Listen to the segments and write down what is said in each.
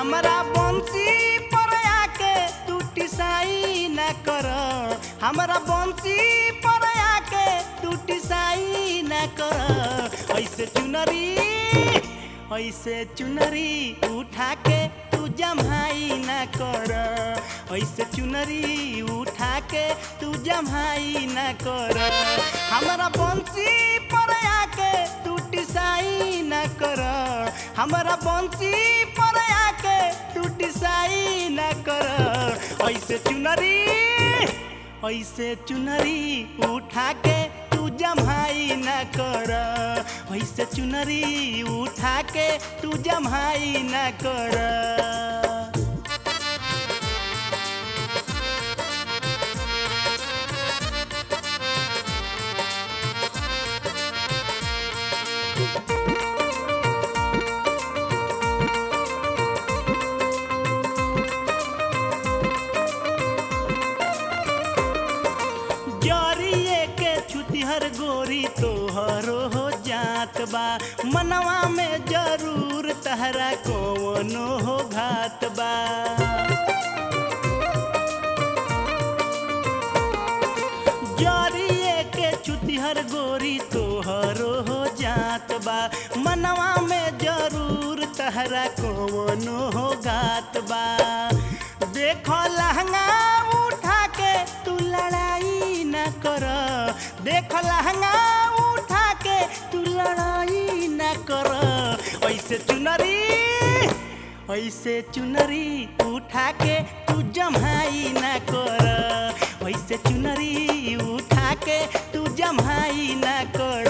हमरा बंसी पर आके तू टिसाई न कर हमरा बंसी पर आके तू टिसाई न कर ऐसे चुनरी उठा के तू जमाई न कर ऐसे चुनरी उठा के तू जमाई न कर हमरा बंसी पर आके तू टिसाई न कर हमरा बंसी पर आके तू टिसाई न कर ऐसे चुनरी उठा के तू जमाई न कर ऐसे चुनरी उठा के तू जमाई न कर। हर गोरी तोहरो हो जात बा मनवा में जरूर तहरा कौनो हो घात बा जरिए के छुतिहर गोरी तोहरो हो जात बा मनवा में जरूर तहरा कौनो हो घात बा देखो लहंगा उठा के तू लड़ाई न कर देख लहंगा उठा के तू लड़ाई न कर ऐसे चुनरी उठा के तू जमाई न कर ऐसे चुनरी उठा के तू जमाई न कर।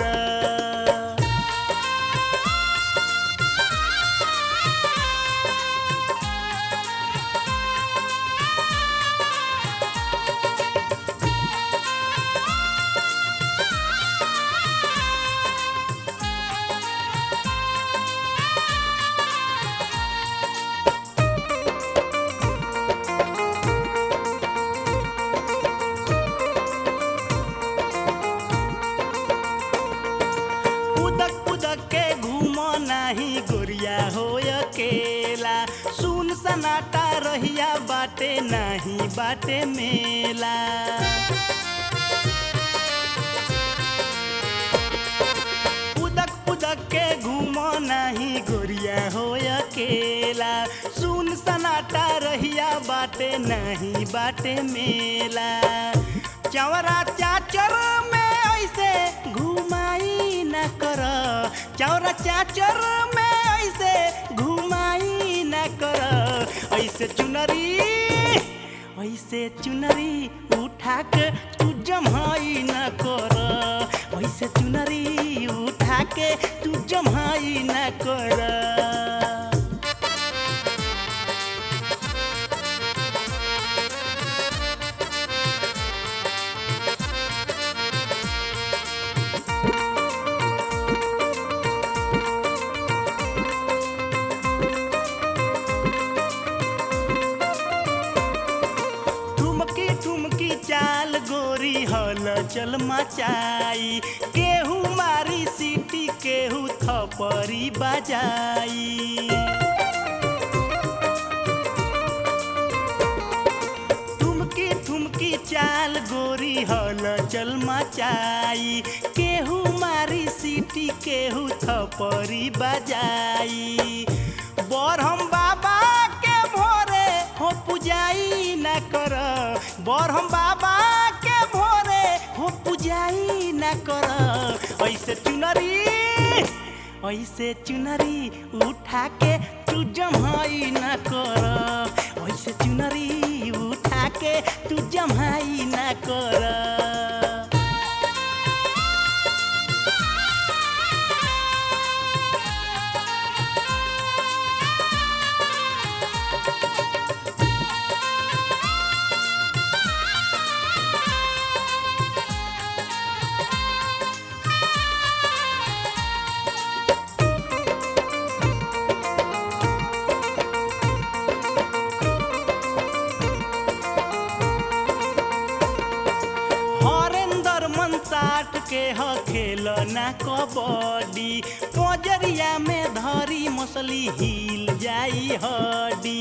गोरिया हो अकेला सुन सनाटा रहिया बाटे नहीं बाटे मेला उदक के घूमो नहीं गोरिया हो अकेला सुन सनाटा रहिया बाटे नहीं बाटे मेला चौरा चाचर में ऐसे घुमाई न कर चौरा चाचर में ऐसे घुमाई न कर ऐसे चुनरी उठा के तू जमाई न कर ऐसे चुनरी उठा के तू जमाई न कर। चाल गोरी हल चल मचाई केहू मारी सीटी केहू थपरी बजाई ठुमकी चाल गोरी हल चल मचाई केहू मारी सीटी केहू थपरी बजाई बरहम बाबा के भोरे हो पुजाई न कर बरहम बाबा के भोरे हो पुजाई न कर ऐसे चुनरी उठा के तू जमाई न कर ऐसे चुनरी उठा के तू जमाई न कर। के ह खेलना कबड्डी पोजरी पोजरिया में धरी मसली हिल जाई हड्डी।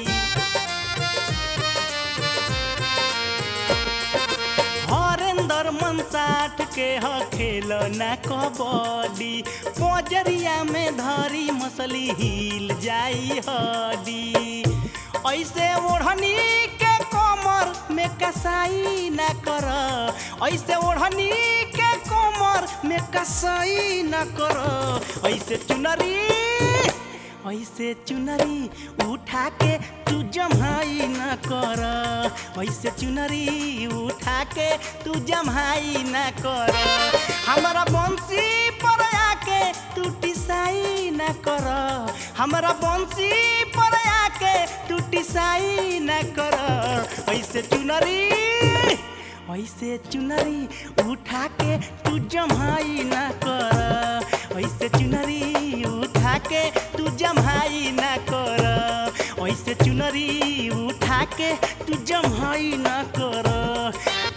हरेंद्र मन साठ के ह खेलना कबड्डी, पोजरिया में धरी मसली हिल जाई हड्डी। ऐसे ओढ़नी के कमर में कसाई ना कर, ऐसे ओढ़नी के कमर में कसाई ना कर। ऐसे चुनरी उठा के तू जमाई न कर, ऐसे चुनरी उठा के तू जमाई न कर। हमारा बंसी पर आके तू टिसाई न कर, हमारा बंसी पर आके तू टिसाई न कर। ऐसे चुनरी उठा के तू जमाई न कर, ऐसे चुनरी उठा के तू जमाई न कर, ऐसे चुनरी उठा के तू जमाई न कर।